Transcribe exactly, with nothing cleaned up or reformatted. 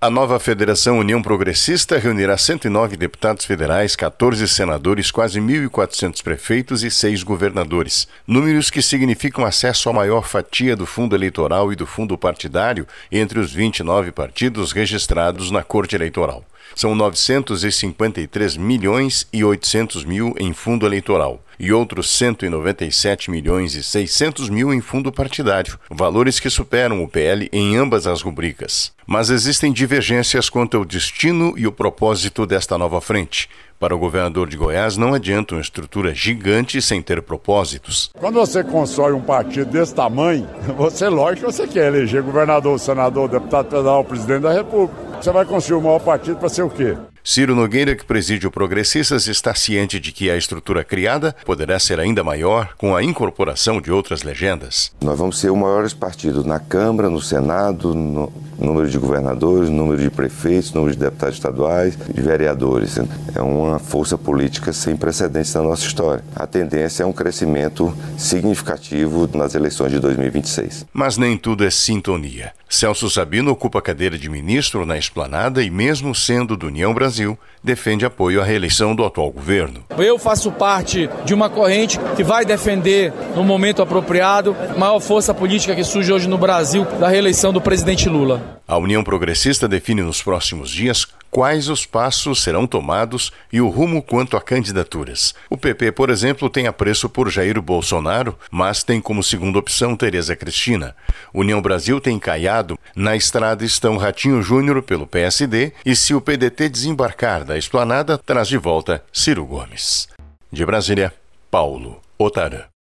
A nova Federação União Progressista reunirá cento e nove deputados federais, quatorze senadores, quase mil e quatrocentos prefeitos e seis governadores. Números que significam acesso à maior fatia do fundo eleitoral e do fundo partidário entre os vinte e nove partidos registrados na Corte Eleitoral. São novecentos e cinquenta e três milhões e oitocentos mil em fundo eleitoral e outros cento e noventa e sete milhões e seiscentos mil em fundo partidário, valores que superam o P L em ambas as rubricas. Mas existem divergências quanto ao destino e o propósito desta nova frente. Para o governador de Goiás, não adianta uma estrutura gigante sem ter propósitos. Quando você constrói um partido desse tamanho, você, lógico, você quer eleger governador, senador, deputado federal, presidente da República. Você vai construir o maior partido para ser o quê? Ciro Nogueira, que preside o Progressistas, está ciente de que a estrutura criada poderá ser ainda maior com a incorporação de outras legendas. Nós vamos ser o maior partido na Câmara, no Senado, no número de governadores, número de prefeitos, número de deputados estaduais, de vereadores. É uma força política sem precedentes na nossa história. A tendência é um crescimento significativo nas eleições de dois mil e vinte e seis. Mas nem tudo é sintonia. Celso Sabino ocupa a cadeira de ministro na Esplanada e, mesmo sendo do União Brasil, defende apoio à reeleição do atual governo. Eu faço parte de uma corrente que vai defender, no momento apropriado, a maior força política que surge hoje no Brasil, da reeleição do presidente Lula. A União Progressista define nos próximos dias quais os passos serão tomados e o rumo quanto a candidaturas. O P P, por exemplo, tem apreço por Jair Bolsonaro, mas tem como segunda opção Tereza Cristina. União Brasil tem Caiado. Na estrada estão Ratinho Júnior pelo P S D e, se o P D T desembarcar da Esplanada, traz de volta Ciro Gomes. De Brasília, Paulo Otarã.